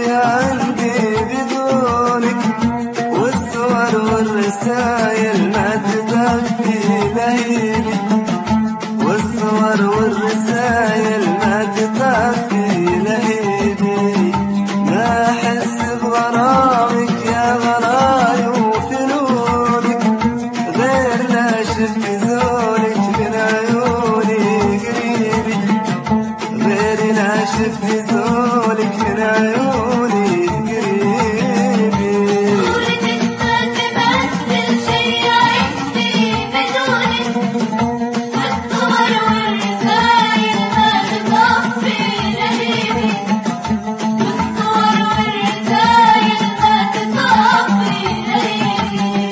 عندي بدونك، والصور والرسايل ما تكفي لهيبي، والصور والرسايل ما تكفي لهيبي. ما أحس بغرامك يا غلاي وفنونك، غير لا شفت زولك من عيوني قريبي، غير لا شفت زولك من عيوني قريبي. صورتك ما تمثل شي عندي بدونك، والصور والرسايل ما تكفي لهيبي، والصور والرسايل ما تكفي لهيبي.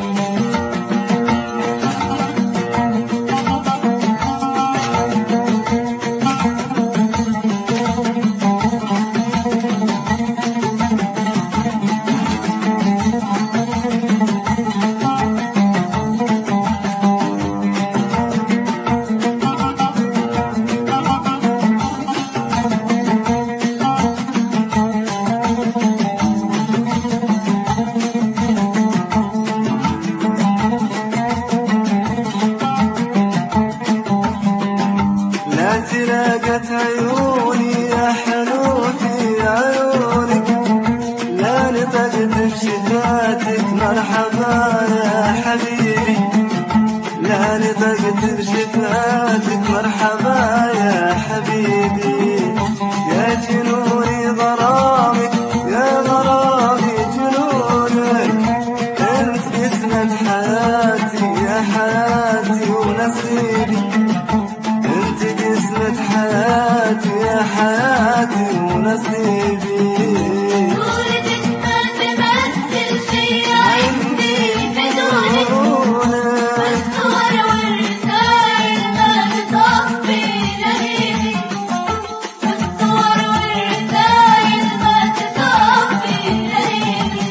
لا تلاقت عيوني يا حنوتي عيونك، لا نطقت بشفاتك مرحبا يا حبيبي، لا نطقت بشفاتك مرحبا يا حبيبي. يا جنوني غرامك يا غرامي جنونك، انت قسمة حياتي يا حياتي ونصيبي، انت قسمة حياتي يا حياتي ونصيبي. صورتك ما تمثل شي عندي بدونك، والصور والرسايل ما تكفي لهيبي، والصور والرسايل ما تكفي لهيبي.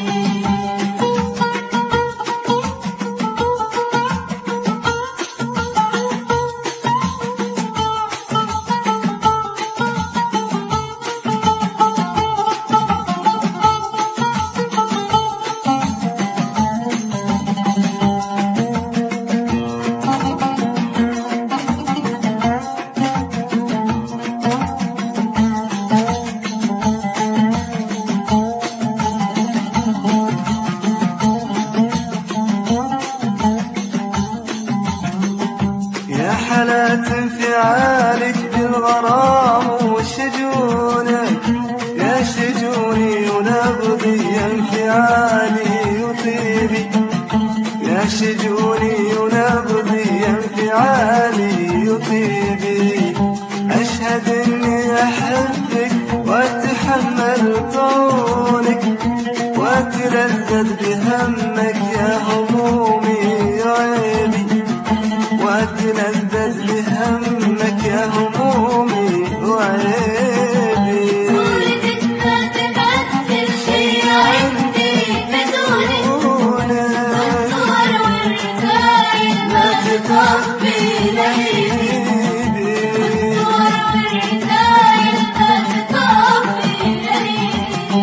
يا حالات انفعالك بالغرام وشجونك، يا شجوني ونبضي يا انفعالي وطيبي، يا شجوني ونبضي يا انفعالي وطيبي. أشهد إني أحبك وأتحمل طولك، وأتلذذ بهمك يا همومي وعيبي، وأتلذذ بهمك يا همومي وعيبي. صورتك ما تمثل شي عندي بدونك، والصور والرسايل ما تكفي لهيبي، والصور والرسايل ما تكفي لهيبي.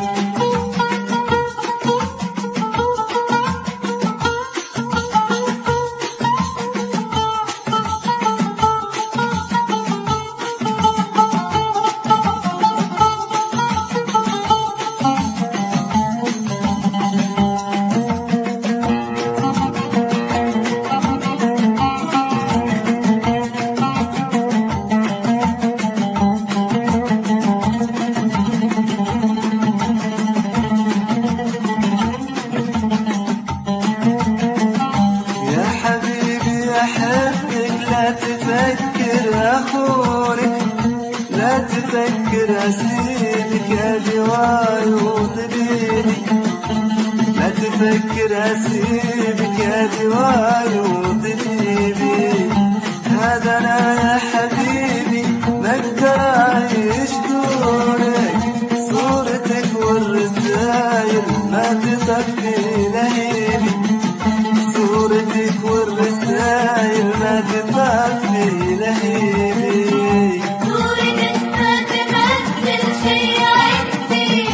يا حبيبي أحبك لا تفكر أخونك، لا تفكر أسيبك يا جواي وطبيبي، لا تفكر أسيبك يا جواي وطبيبي. هذا أنا يا حبيبي ما أقدر أعيش دونك، صورتك والرسايل ما تكفي لهيبي، صورتك والرسايل ما تكفي لهيبي. صورتك ما تمثل شي عندي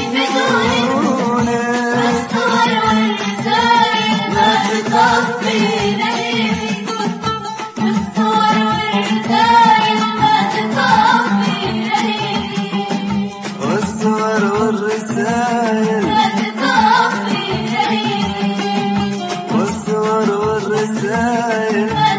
والرسايل لا تطفي لهيبي والصور والرسايل